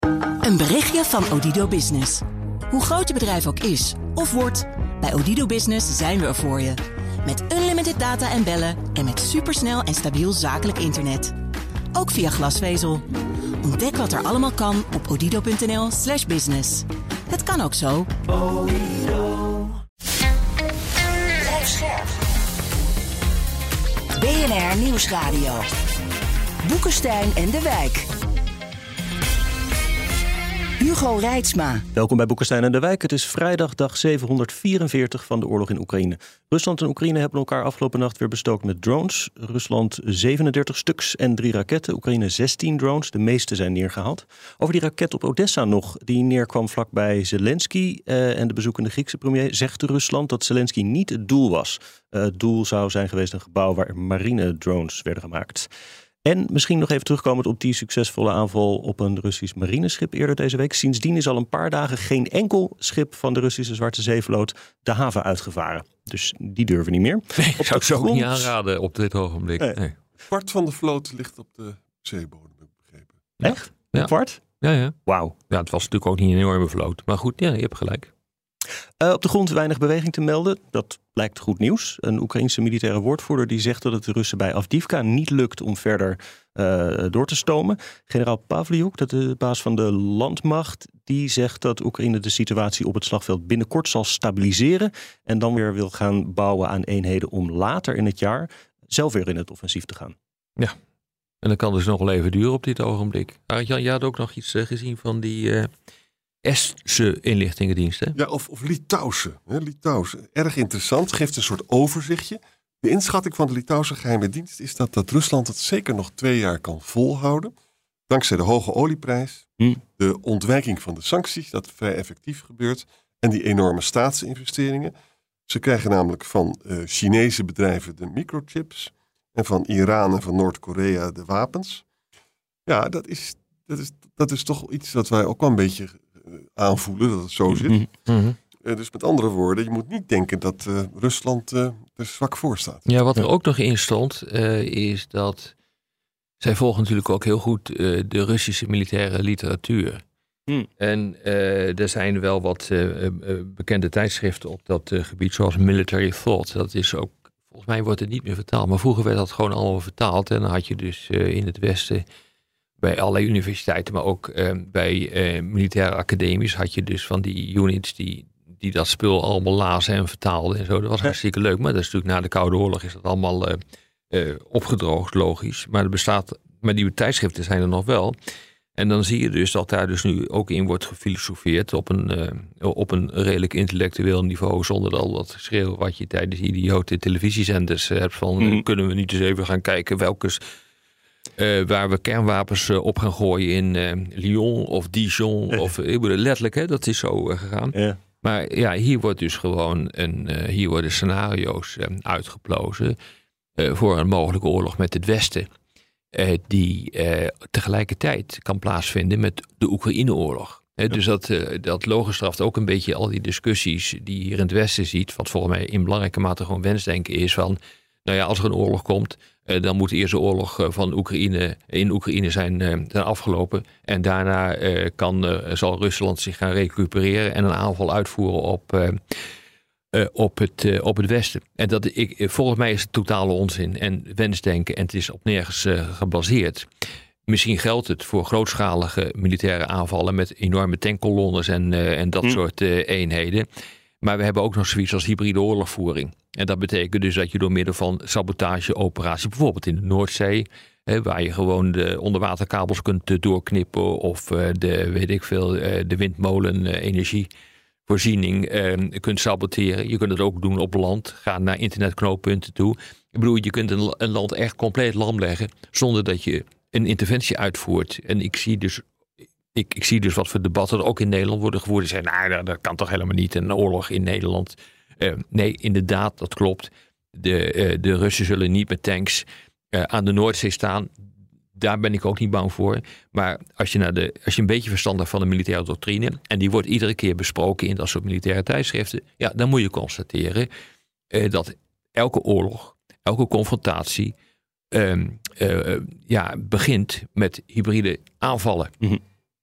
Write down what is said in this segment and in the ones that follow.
Een berichtje van Odido Business. Hoe groot je bedrijf ook is of wordt, bij Odido Business zijn we er voor je. Met unlimited data en bellen en met supersnel en stabiel zakelijk internet. Ook via glasvezel. Ontdek wat er allemaal kan op odido.nl/business. Het kan ook zo. Blijf scherp. BNR Nieuwsradio. Boekenstein en de Wijk. Hugo Reitsma. Welkom bij Boekenstein en de Wijk. Het is vrijdag dag 744 van de oorlog in Oekraïne. Rusland en Oekraïne hebben elkaar afgelopen nacht weer bestookt met drones. Rusland 37 stuks en 3 raketten. Oekraïne 16 drones. De meeste zijn neergehaald. Over die raket op Odessa nog, die neerkwam vlakbij Zelensky en de bezoekende Griekse premier, zegt Rusland dat Zelensky niet het doel was. Het doel zou zijn geweest een gebouw waar marine-drones werden gemaakt. En misschien nog even terugkomend op die succesvolle aanval op een Russisch marineschip eerder deze week. Sindsdien is al een paar dagen geen enkel schip van de Russische Zwarte Zeevloot de haven uitgevaren. Dus die durven niet meer. Nee, ik zou het zo niet aanraden op dit ogenblik. Nee. Kwart van de vloot ligt op de zeebodem, heb ik begrepen. Echt? Ja. Een kwart? Ja. Wauw. Ja, het was natuurlijk ook niet een enorme vloot. Maar goed, ja, je hebt gelijk. Op de grond weinig beweging te melden. Dat lijkt goed nieuws. Een Oekraïense militaire woordvoerder die zegt dat het de Russen bij Avdiivka niet lukt om verder door te stomen. Generaal Pavliuk, dat de baas van de landmacht, die zegt dat Oekraïne de situatie op het slagveld binnenkort zal stabiliseren en dan weer wil gaan bouwen aan eenheden om later in het jaar zelf weer in het offensief te gaan. Ja, en dat kan dus nog wel even duren op dit ogenblik. Arjan, je had ook nog iets gezien van die Estse inlichtingendiensten. Ja, of Litouwse. Litouwse. Erg interessant. Geeft een soort overzichtje. De inschatting van de Litouwse geheime dienst is dat Rusland het zeker nog 2 jaar kan volhouden. Dankzij de hoge olieprijs, de ontwijking van de sancties, dat vrij effectief gebeurt, en die enorme staatsinvesteringen. Ze krijgen namelijk van Chinese bedrijven de microchips en van Iran en van Noord-Korea de wapens. Ja, dat is toch iets dat wij ook wel een beetje aanvoelen, dat het zo zit. Mm-hmm. Dus met andere woorden, je moet niet denken dat Rusland er zwak voor staat. Ja, wat er ook nog in stond, is dat zij volgen natuurlijk ook heel goed de Russische militaire literatuur. En er zijn wel wat bekende tijdschriften op dat gebied, zoals Military Thought. Dat is ook, volgens mij wordt het niet meer vertaald, maar vroeger werd dat gewoon allemaal vertaald. En dan had je dus in het Westen, bij allerlei universiteiten, maar ook bij militaire academies, had je dus van die units die dat spul allemaal lazen en vertaalden en zo. Dat was hartstikke leuk, maar dat is natuurlijk na de Koude Oorlog is dat allemaal opgedroogd, logisch. Maar die tijdschriften zijn er nog wel. En dan zie je dus dat daar dus nu ook in wordt gefilosofeerd op een redelijk intellectueel niveau, zonder al dat geschreeuw wat je tijdens idiote televisiezenders hebt van kunnen we niet eens even gaan kijken waar we kernwapens op gaan gooien in Lyon of Dijon. Of letterlijk, hè, dat is zo gegaan. Ja. Maar ja, hier wordt dus gewoon hier worden scenario's uitgeplozen voor een mogelijke oorlog met het Westen. Die tegelijkertijd kan plaatsvinden met de Oekraïne-oorlog. Dus dat logenstraft ook een beetje al die discussies die je hier in het Westen ziet, wat volgens mij in belangrijke mate gewoon wensdenken is van, nou ja, als er een oorlog komt, dan moet de eerste oorlog van Oekraïne in Oekraïne zijn afgelopen. En daarna zal Rusland zich gaan recupereren en een aanval uitvoeren op het Westen. En volgens mij is het totale onzin en wensdenken en het is op nergens gebaseerd. Misschien geldt het voor grootschalige militaire aanvallen met enorme tankkolonnes en dat soort eenheden. Maar we hebben ook nog zoiets als hybride oorlogvoering. En dat betekent dus dat je door middel van sabotageoperaties, bijvoorbeeld in de Noordzee, waar je gewoon de onderwaterkabels kunt doorknippen of de windmolenenergievoorziening kunt saboteren. Je kunt het ook doen op land. Ga naar internetknooppunten toe. Ik bedoel, je kunt een land echt compleet lam leggen zonder dat je een interventie uitvoert. En ik zie dus wat voor debatten ook in Nederland worden gevoerd. Die zeggen, nou, dat kan toch helemaal niet, een oorlog in Nederland. Nee, inderdaad, dat klopt. De Russen zullen niet met tanks aan de Noordzee staan. Daar ben ik ook niet bang voor. Maar als je een beetje verstand hebt van de militaire doctrine, en die wordt iedere keer besproken in dat soort militaire tijdschriften, ja, dan moet je constateren dat elke oorlog, elke confrontatie, begint met hybride aanvallen. Mm-hmm.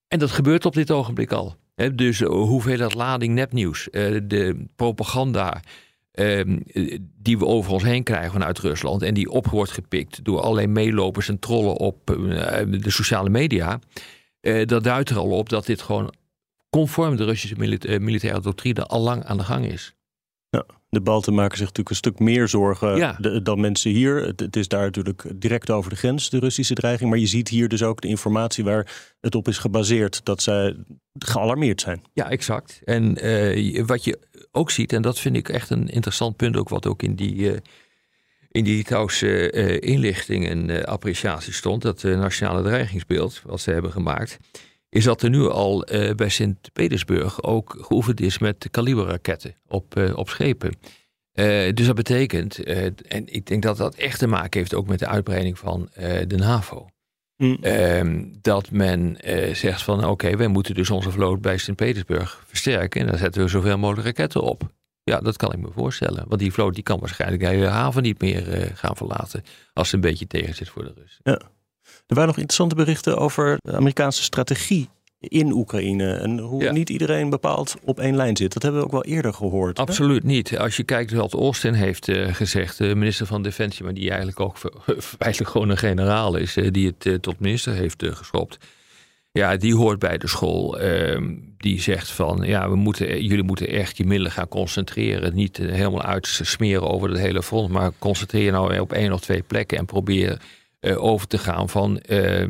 En dat gebeurt op dit ogenblik al. Dus hoeveelheid lading nepnieuws, de propaganda die we over ons heen krijgen vanuit Rusland en die op wordt gepikt door allerlei meelopers en trollen op de sociale media, dat duidt er al op dat dit gewoon conform de Russische militaire doctrine al lang aan de gang is. Ja, de Balten maken zich natuurlijk een stuk meer zorgen dan mensen hier. Het is daar natuurlijk direct over de grens, de Russische dreiging. Maar je ziet hier dus ook de informatie waar het op is gebaseerd, dat zij gealarmeerd zijn. Ja, exact. En wat je ook ziet, en dat vind ik echt een interessant punt, ook wat ook in die Litouwse inlichting en appreciatie stond, dat nationale dreigingsbeeld, wat ze hebben gemaakt, is dat er nu al bij Sint-Petersburg ook geoefend is met kaliberraketten op schepen. Dus dat betekent, en ik denk dat dat echt te maken heeft ook met de uitbreiding van de NAVO. Dat men zegt van oké, wij moeten dus onze vloot bij Sint-Petersburg versterken en dan zetten we zoveel mogelijk raketten op. Ja, dat kan ik me voorstellen. Want die vloot die kan waarschijnlijk de hele haven niet meer gaan verlaten als ze een beetje tegen zit voor de Russen. Ja. Er waren nog interessante berichten over de Amerikaanse strategie in Oekraïne. En hoe niet iedereen bepaald op één lijn zit. Dat hebben we ook wel eerder gehoord. Absoluut niet. Als je kijkt wat Austin heeft gezegd, de minister van Defensie, maar die eigenlijk ook feitelijk gewoon een generaal is, die het tot minister heeft geschopt. Ja, die hoort bij de school. Die zegt van, jullie moeten echt je middelen gaan concentreren. Niet helemaal uitsmeren over het hele front, maar concentreer nou op 1 of 2 plekken en probeer over te gaan van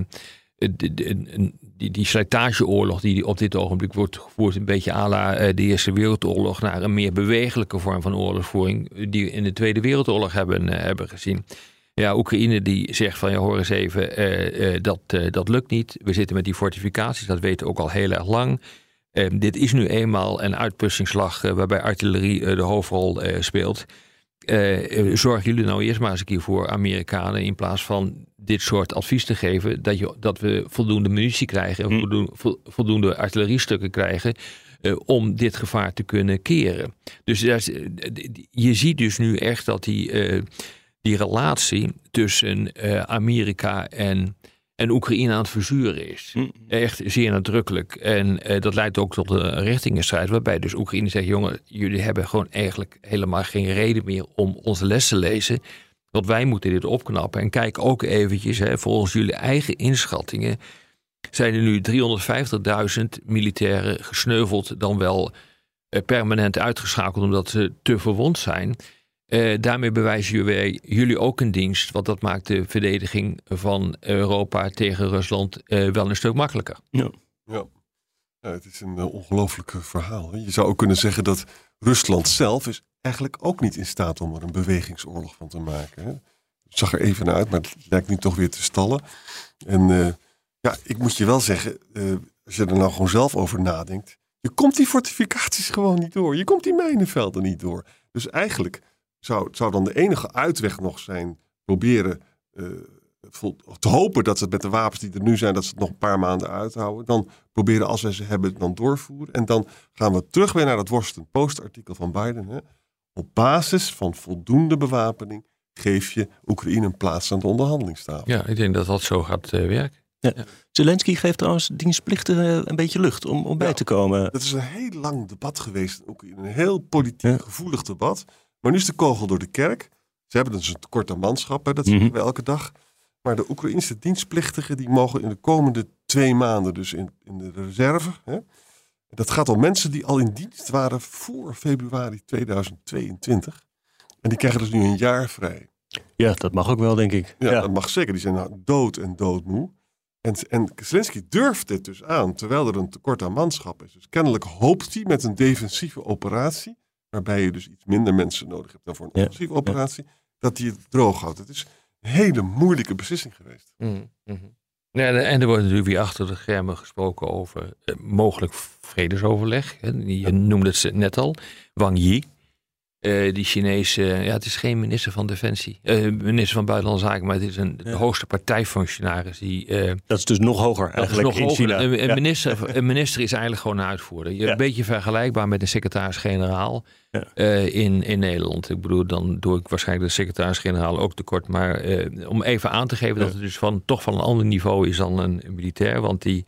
die slijtageoorlog die op dit ogenblik wordt gevoerd, een beetje à la de Eerste Wereldoorlog, naar een meer bewegelijke vorm van oorlogsvoering die we in de Tweede Wereldoorlog hebben gezien. Ja, Oekraïne die zegt van, hoor eens even, dat lukt niet. We zitten met die fortificaties, dat weten we ook al heel erg lang. Dit is nu eenmaal een uitpustingsslag waarbij artillerie de hoofdrol speelt. Zorgen jullie nou eerst maar eens een keer voor, Amerikanen, in plaats van dit soort advies te geven, dat we voldoende munitie krijgen en voldoende artilleriestukken krijgen om dit gevaar te kunnen keren. Dus je ziet dus nu echt dat die relatie tussen Amerika en Oekraïne aan het verzuren is. Echt zeer nadrukkelijk. En dat leidt ook tot een richtingenstrijd, waarbij dus Oekraïne zegt, jongen, jullie hebben gewoon eigenlijk helemaal geen reden meer om onze les te lezen. Want wij moeten dit opknappen. En kijk ook eventjes, volgens jullie eigen inschattingen zijn er nu 350.000 militairen gesneuveld, dan wel permanent uitgeschakeld omdat ze te verwond zijn. Daarmee bewijzen jullie ook een dienst, want dat maakt de verdediging van Europa tegen Rusland wel een stuk makkelijker. Ja, het is een ongelooflijk verhaal. Je zou ook kunnen zeggen dat Rusland zelf is eigenlijk ook niet in staat om er een bewegingsoorlog van te maken. Hè? Het zag er even naar uit, maar het lijkt nu toch weer te stallen. En ik moet je wel zeggen, als je er nou gewoon zelf over nadenkt, je komt die fortificaties gewoon niet door. Je komt die mijnenvelden niet door. Dus eigenlijk zou dan de enige uitweg nog zijn proberen te hopen dat ze het met de wapens die er nu zijn, dat ze het nog een paar maanden uithouden. Dan proberen, als wij ze hebben, dan doorvoeren. En dan gaan we terug weer naar dat Washington Post artikel van Biden. Hè. Op basis van voldoende bewapening geef je Oekraïne een plaats aan de onderhandelingstafel. Ja, ik denk dat dat zo gaat werken. Ja. Zelensky geeft trouwens dienstplichten een beetje lucht om bij te komen. Dat is een heel lang debat geweest in Oekraïne. Een heel politiek gevoelig debat. Maar nu is de kogel door de kerk. Ze hebben dus een tekort aan manschappen, dat zien we elke dag. Maar de Oekraïnse dienstplichtigen die mogen in de komende 2 maanden dus in de reserve. Hè? Dat gaat om mensen die al in dienst waren voor februari 2022. En die krijgen dus nu een jaar vrij. Ja, dat mag ook wel, denk ik. Ja, dat mag zeker. Die zijn nou dood en doodmoe. En Zelensky durft dit dus aan, terwijl er een tekort aan manschap is. Dus kennelijk hoopt hij met een defensieve operatie, waarbij je dus iets minder mensen nodig hebt dan voor een offensieve operatie, dat hij het droog houdt. Het is een hele moeilijke beslissing geweest. Ja, en er wordt natuurlijk weer achter de schermen gesproken over mogelijk vredesoverleg. Je noemde het net al, Wang Yi. Die Chinese, het is geen minister van Defensie, minister van Buitenlandse Zaken, maar het is de hoogste partijfunctionaris. Dat is dus nog hoger eigenlijk in China. Een minister is eigenlijk gewoon een uitvoerder. Een beetje vergelijkbaar met een secretaris-generaal in Nederland. Ik bedoel, dan doe ik waarschijnlijk de secretaris-generaal ook tekort. Maar om even aan te geven dat het dus toch van een ander niveau is dan een militair. Want die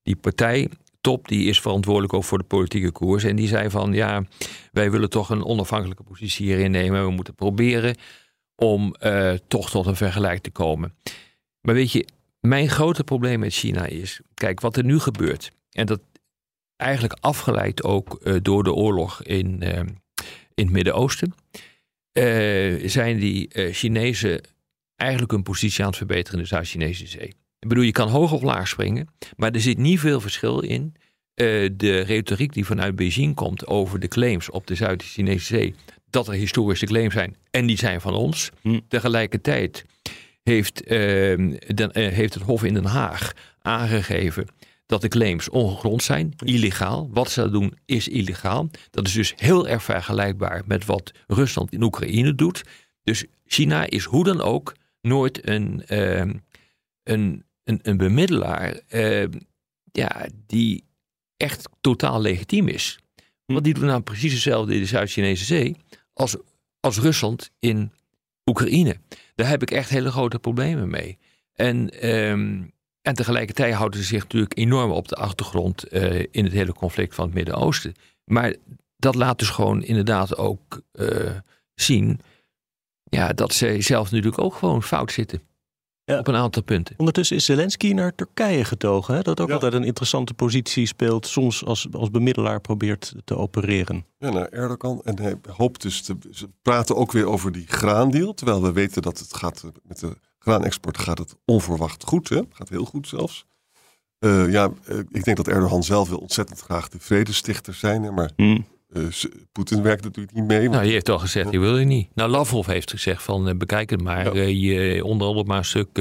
die partijtop die is verantwoordelijk ook voor de politieke koers. En die zei van wij willen toch een onafhankelijke positie hierin nemen. We moeten proberen om toch tot een vergelijk te komen. Maar weet je, mijn grote probleem met China is, kijk wat er nu gebeurt. En dat eigenlijk afgeleid ook door de oorlog in het Midden-Oosten. Zijn die Chinezen eigenlijk hun positie aan het verbeteren in de Zuid-Chinese Zee. Ik bedoel, je kan hoog of laag springen, maar er zit niet veel verschil in de retoriek die vanuit Beijing komt over de claims op de Zuid-Chinese Zee, dat er historische claims zijn en die zijn van ons. Tegelijkertijd heeft het Hof in Den Haag aangegeven dat de claims ongegrond zijn, illegaal. Wat ze doen is illegaal. Dat is dus heel erg vergelijkbaar met wat Rusland in Oekraïne doet. Dus China is hoe dan ook nooit een bemiddelaar die echt totaal legitiem is. Want die doen nou precies hetzelfde in de Zuid-Chinese Zee als Rusland in Oekraïne. Daar heb ik echt hele grote problemen mee. En tegelijkertijd houden ze zich natuurlijk enorm op de achtergrond in het hele conflict van het Midden-Oosten. Maar dat laat dus gewoon inderdaad ook zien dat ze zelf natuurlijk ook gewoon fout zitten. Ja. Op een aantal punten. Ondertussen is Zelensky naar Turkije getogen. Hè? Dat ook altijd een interessante positie speelt. Soms als bemiddelaar probeert te opereren. Ja, naar Erdogan. En hij hoopt dus ze praten ook weer over die graandeal. Terwijl we weten dat het gaat met de graanexport gaat het onverwacht goed. Hè? Gaat heel goed zelfs. Ik denk dat Erdogan zelf wil ontzettend graag de vredestichter zijn. Hè? Maar Poetin werkt natuurlijk niet mee. Nou, die heeft al gezegd, die wil je niet. Nou, Lavrov heeft gezegd van bekijk het maar. Je onderhandelt maar een stuk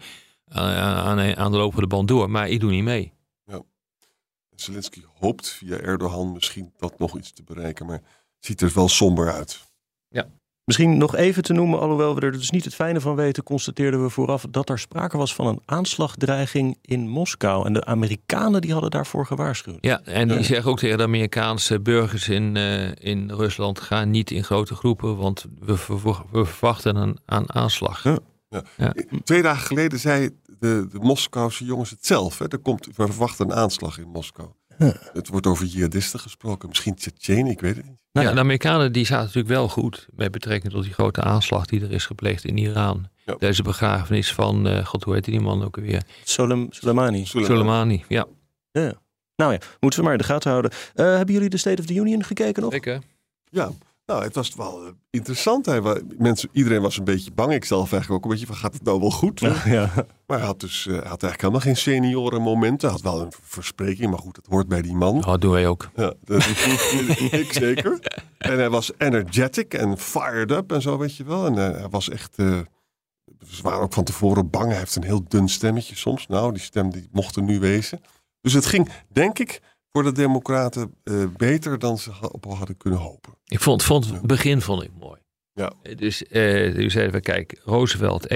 aan de lopende band door. Maar ik doe niet mee. Ja. Zelensky hoopt via Erdogan misschien dat nog iets te bereiken. Maar het ziet er wel somber uit. Ja. Misschien nog even te noemen, alhoewel we er dus niet het fijne van weten, constateerden we vooraf dat er sprake was van een aanslagdreiging in Moskou. En de Amerikanen die hadden daarvoor gewaarschuwd. Ja, en die zeggen ook tegen de Amerikaanse burgers in Rusland, ga niet in grote groepen, want we verwachten een aanslag. Ja. Ja. Ja. 2 dagen geleden zei de Moskouse jongens het zelf. Hè. We verwachten een aanslag in Moskou. Het wordt over jihadisten gesproken. Misschien Tsjetsjenen, ik weet het niet. Ja, de Amerikanen die zaten natuurlijk wel goed met betrekking tot die grote aanslag die er is gepleegd in Iran. Ja. Deze begrafenis van, hoe heet die man ook weer? Soleimani, ja. Nou ja, moeten we maar in de gaten houden. Hebben jullie de State of the Union gekeken nog? Zeker. Ja. Nou, het was wel interessant. Iedereen was een beetje bang. Ik zelf eigenlijk ook een beetje van, gaat het nou wel goed? Ja. Maar hij had eigenlijk helemaal geen seniorenmomenten. Hij had wel een verspreking, maar goed, dat hoort bij die man. Dat doen wij ook. Ja, dat ik zeker. En hij was energetic en fired up en zo, weet je wel. En hij was echt... ze waren ook van tevoren bang. Hij heeft een heel dun stemmetje soms. Nou, die stem die mocht er nu wezen. Dus het ging, denk ik, voor de Democraten beter dan ze op hadden kunnen hopen. Ik vond het begin mooi. Ja. Dus toen zeiden we, kijk, Roosevelt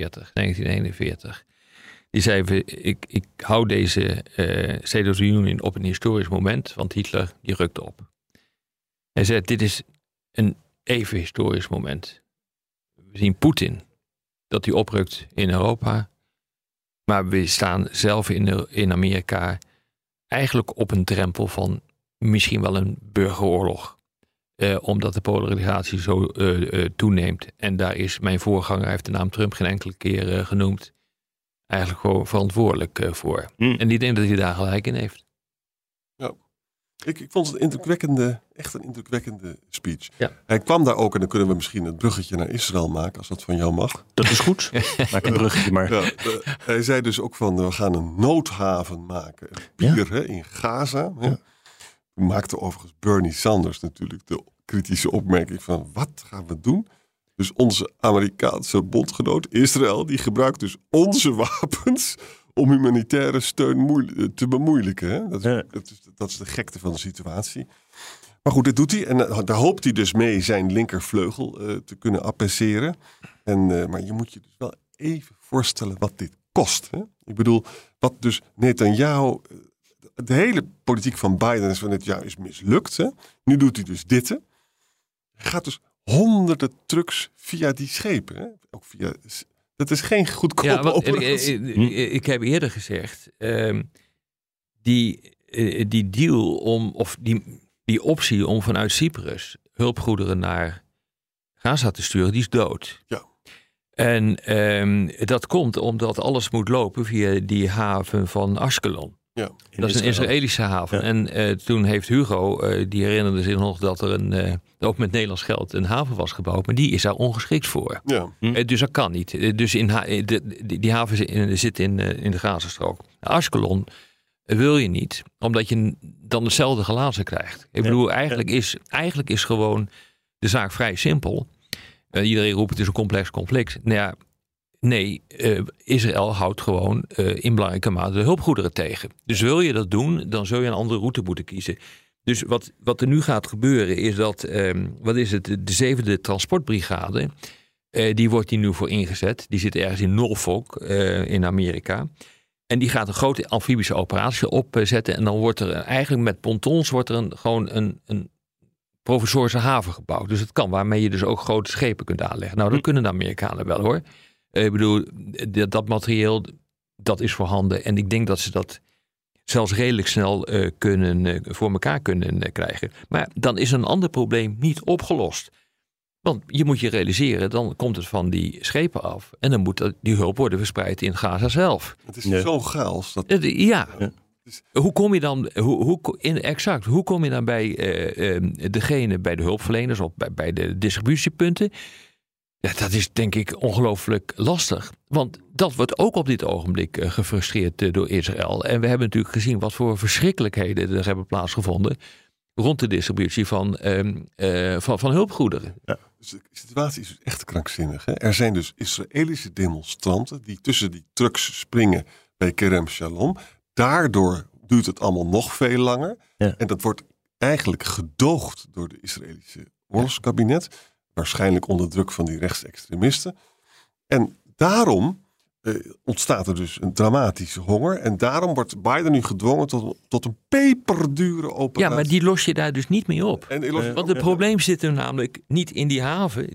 1941. Die zei, ik hou deze State of the Union op een historisch moment, want Hitler die rukte op. Hij zei, dit is een even historisch moment. We zien Poetin, dat hij oprukt in Europa. Maar we staan zelf in Amerika eigenlijk op een drempel van misschien wel een burgeroorlog. Omdat de polarisatie zo toeneemt. En daar is mijn voorganger, hij heeft de naam Trump geen enkele keer genoemd, eigenlijk gewoon verantwoordelijk voor. En ik denk dat hij daar gelijk in heeft. Ja. Ik vond het echt een indrukwekkende speech. Ja. Hij kwam daar ook, en dan kunnen we misschien het bruggetje naar Israël maken, als dat van jou mag. Dat is goed. Maak een bruggetje maar. Ja, hij zei dus ook van, we gaan een noodhaven maken. Een pier in Gaza. Ja. Toen maakte overigens Bernie Sanders natuurlijk de kritische opmerking van, wat gaan we doen? Dus onze Amerikaanse bondgenoot Israël, die gebruikt dus onze wapens om humanitaire steun te bemoeilijken. Hè? Dat is de gekte van de situatie. Maar goed, dit doet hij. En daar hoopt hij dus mee zijn linkervleugel te kunnen appreciëren. Maar je moet je dus wel even voorstellen wat dit kost. Hè? Ik bedoel, wat dus Netanyahu... De hele politiek van Biden is van Netanyahu is mislukt. Hè? Nu doet hij dus dit. Hè? Hij gaat dus honderden trucks via die schepen. Hè? Ook via... Dat is geen goedkope oplossing. Ik heb eerder gezegd, die deal of die optie om vanuit Cyprus hulpgoederen naar Gaza te sturen, die is dood. Ja. En dat komt omdat alles moet lopen via die haven van Ashkelon. Ja. Dat is een Israëlische haven. Ja. En toen heeft Hugo, die herinnerde zich nog dat er ook met Nederlands geld een haven was gebouwd. Maar die is daar ongeschikt voor. Ja. Dus dat kan niet. Dus die haven zit in de Gazastrook. Ashkelon wil je niet, omdat je dan hetzelfde glazen krijgt. Ik bedoel, eigenlijk is gewoon de zaak vrij simpel. Iedereen roept het is een complex conflict. Nou ja, nee, Israël houdt gewoon in belangrijke mate de hulpgoederen tegen. Dus wil je dat doen, dan zul je een andere route moeten kiezen. Dus wat er nu gaat gebeuren is dat, de 7e transportbrigade, die wordt hier nu voor ingezet. Die zit ergens in Norfolk in Amerika. En die gaat een grote amfibische operatie opzetten. En dan wordt er eigenlijk met pontons gewoon een provisorische haven gebouwd. Dus het kan, waarmee je dus ook grote schepen kunt aanleggen. Nou, dat kunnen de Amerikanen wel hoor. Ik bedoel, dat materieel, dat is voorhanden. En ik denk dat ze dat zelfs redelijk snel voor elkaar kunnen krijgen. Maar dan is een ander probleem niet opgelost. Want je moet je realiseren, dan komt het van die schepen af. En dan moet die hulp worden verspreid in Gaza zelf. Het is zo chaos. Ja. Hoe kom je dan, hoe kom je dan bij degene, bij de hulpverleners of bij de distributiepunten? Ja, dat is denk ik ongelooflijk lastig. Want dat wordt ook op dit ogenblik gefrustreerd door Israël. En we hebben natuurlijk gezien wat voor verschrikkelijkheden er hebben plaatsgevonden rond de distributie van hulpgoederen. Ja. Dus de situatie is echt krankzinnig. Hè? Er zijn dus Israëlische demonstranten die tussen die trucks springen bij Kerem Shalom. Daardoor duurt het allemaal nog veel langer. Ja. En dat wordt eigenlijk gedoogd door de Israëlische oorlogskabinet. Waarschijnlijk onder druk van die rechtsextremisten. En daarom ontstaat er dus een dramatische honger. En daarom wordt Biden nu gedwongen tot een peperdure operatie. Ja, maar die los je daar dus niet mee op. Want het probleem zit er namelijk niet in die haven.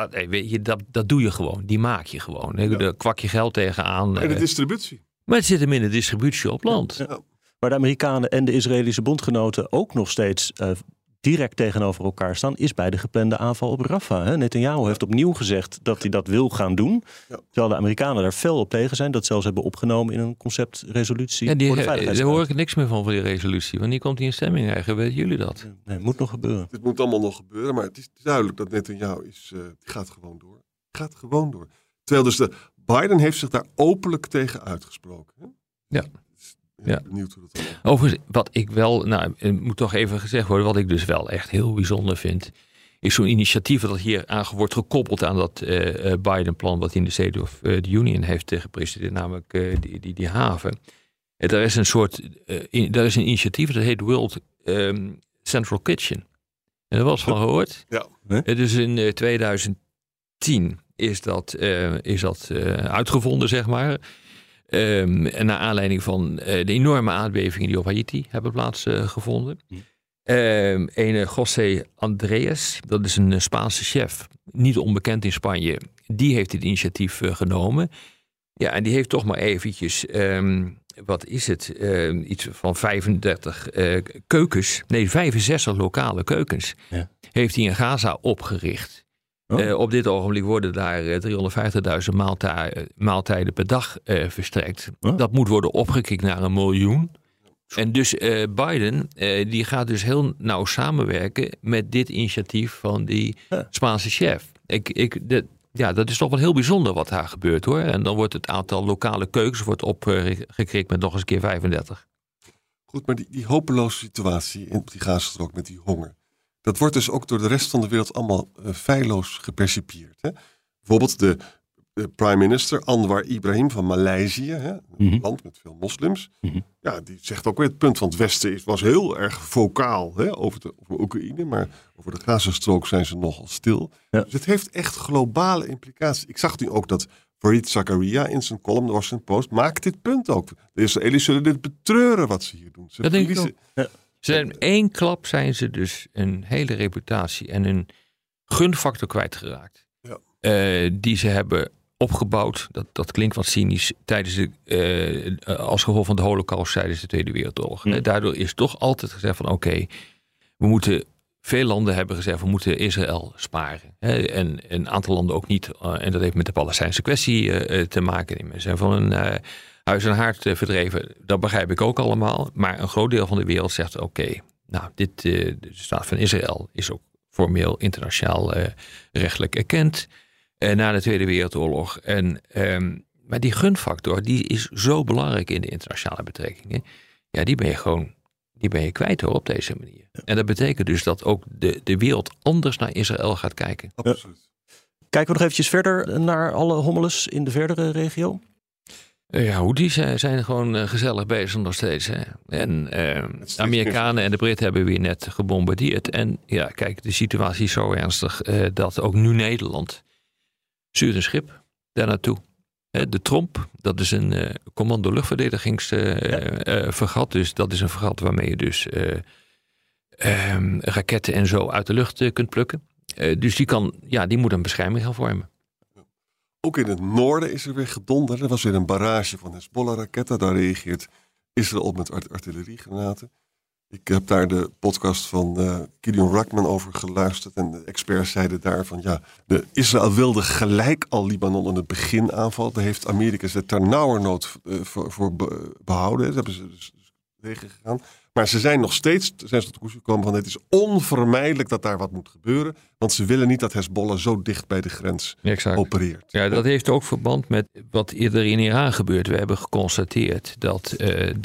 Dat doe je gewoon. Die maak je gewoon. Daar kwak je geld tegenaan. En de distributie. Maar het zit hem in de distributie op land. Ja. Waar de Amerikanen en de Israëlische bondgenoten ook nog steeds direct tegenover elkaar staan, is bij de geplande aanval op Rafah. Netanyahu heeft opnieuw gezegd dat hij dat wil gaan doen. Ja. Terwijl de Amerikanen daar fel op tegen zijn. Dat zelfs hebben opgenomen in een conceptresolutie voor de Veiligheidsraad. Daar hoor ik niks meer van die resolutie. Wanneer komt die in stemming eigenlijk? Weten jullie dat? Nee, het moet nog gebeuren. Het moet allemaal nog gebeuren. Maar het is duidelijk dat Netanyahu die gaat gewoon door. Gaat gewoon door. Terwijl dus Biden heeft zich daar openlijk tegen uitgesproken. Hè? Ja. Ja. Benieuwd hoe dat overigens, wat ik wel, moet toch even gezegd worden, wat ik dus wel echt heel bijzonder vind, is zo'n initiatief dat hier aan wordt gekoppeld aan dat Biden-plan wat hij in de State of the Union heeft gepresenteerd, namelijk die haven. Er is een initiatief dat heet World Central Kitchen. En daar was van gehoord. Ja. Dus in 2010 is dat uitgevonden, zeg maar. En naar aanleiding van de enorme aardbevingen die op Haiti hebben plaatsgevonden. Een José Andrés, dat is een Spaanse chef, niet onbekend in Spanje. Die heeft dit initiatief genomen. Ja, en die heeft toch maar eventjes, iets van 35 keukens, 65 lokale keukens, heeft hij in Gaza opgericht. Op dit ogenblik worden daar 350.000 maaltijden per dag verstrekt. Dat moet worden opgekrikt naar 1 miljoen. En dus Biden die gaat dus heel nauw samenwerken met dit initiatief van die Spaanse chef. Dat is toch wel heel bijzonder wat daar gebeurt hoor. En dan wordt het aantal lokale keukens opgekrikt met nog eens een keer 35. Goed, maar die hopeloze situatie in die Gazastrook met die honger. Dat wordt dus ook door de rest van de wereld allemaal feilloos gepercipieerd. Hè? Bijvoorbeeld de prime minister Anwar Ibrahim van Maleisië, een land met veel moslims. Ja, die zegt ook weer het punt van het Westen was heel erg vocaal over Oekraïne, maar over de Gazastrook zijn ze nogal stil. Ja. Dus het heeft echt globale implicaties. Ik zag nu ook dat Fareed Zakaria in zijn column de Washington Post maakt dit punt ook. De Israëli's zullen dit betreuren wat ze hier doen. Dat denk ik ook. Ja. In één klap zijn ze dus een hele reputatie en een gunfactor kwijtgeraakt. Ja. Die ze hebben opgebouwd. Dat klinkt wat cynisch. Als gevolg van de Holocaust tijdens de Tweede Wereldoorlog. Daardoor is toch altijd gezegd van oké, veel landen hebben gezegd we moeten Israël sparen. En een aantal landen ook niet. En dat heeft met de Palestijnse kwestie te maken. Die mensen zijn van hun huis en haard verdreven. Dat begrijp ik ook allemaal. Maar een groot deel van de wereld zegt oké, de staat van Israël is ook formeel internationaal rechtelijk erkend. Na de Tweede Wereldoorlog. Maar die gunfactor die is zo belangrijk in de internationale betrekkingen. Ja, die ben je kwijt hoor, op deze manier. Ja. En dat betekent dus dat ook de wereld anders naar Israël gaat kijken. Absoluut. Kijken we nog eventjes verder naar alle hommeles in de verdere regio? Houthis zijn gewoon gezellig bezig nog steeds. Hè. En de Amerikanen en de Britten hebben weer net gebombardeerd. En ja, kijk, de situatie is zo ernstig dat ook nu Nederland stuurt een schip daar naartoe. De Tromp, dat is een commando luchtverdedigingsfregat. Dus dat is een fregat waarmee je dus raketten en zo uit de lucht kunt plukken. Dus die moet een bescherming gaan vormen. Ook in het noorden is er weer gedonderd. Er was weer een barrage van Hezbollah-raketten. Daar reageert Israël op met artilleriegranaten. Ik heb daar de podcast van Gideon Ruckman over geluisterd. En de experts zeiden daar van Israël wilde gelijk al Libanon in het begin aanvallen. Daar heeft Amerika ze ternauwernood voor behouden. Daar hebben ze dus tegen gegaan. Maar ze zijn nog steeds tot de conclusie gekomen van het is onvermijdelijk dat daar wat moet gebeuren. Want ze willen niet dat Hezbollah zo dicht bij de grens opereert. Ja, dat heeft ook verband met wat eerder in Iran gebeurt. We hebben geconstateerd dat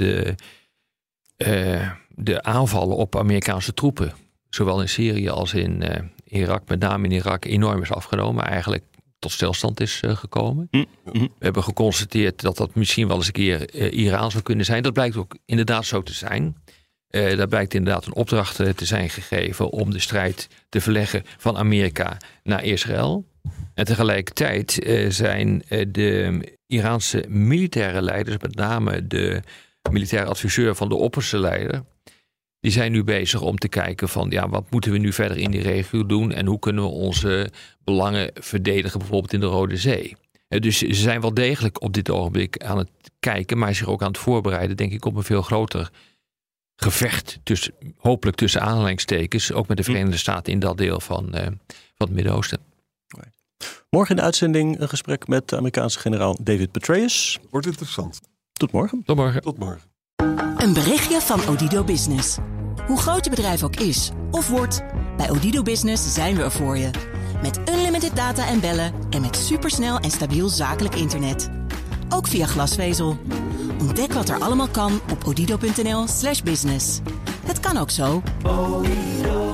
de aanvallen op Amerikaanse troepen, zowel in Syrië als in Irak, met name in Irak, enorm is afgenomen. Eigenlijk tot stilstand is gekomen. We hebben geconstateerd dat dat misschien wel eens een keer Iran zou kunnen zijn. Dat blijkt ook inderdaad zo te zijn. Daar blijkt inderdaad een opdracht te zijn gegeven om de strijd te verleggen van Amerika naar Israël. En tegelijkertijd zijn de Iraanse militaire leiders, met name de militaire adviseur van de opperste leider, die zijn nu bezig om te kijken van wat moeten we nu verder in die regio doen en hoe kunnen we onze belangen verdedigen, bijvoorbeeld in de Rode Zee. Dus ze zijn wel degelijk op dit ogenblik aan het kijken, maar zich ook aan het voorbereiden, denk ik, op een veel groter gevecht, hopelijk tussen aanhalingstekens, ook met de Verenigde Staten in dat deel van het Midden-Oosten. Morgen in de uitzending een gesprek met de Amerikaanse generaal David Petraeus. Wordt interessant. Tot morgen. Tot morgen. Tot morgen. Een berichtje van Odido Business. Hoe groot je bedrijf ook is of wordt, bij Odido Business zijn we er voor je. Met unlimited data en bellen en met supersnel en stabiel zakelijk internet. Ook via glasvezel. Ontdek wat er allemaal kan op odido.nl/business. Het kan ook zo.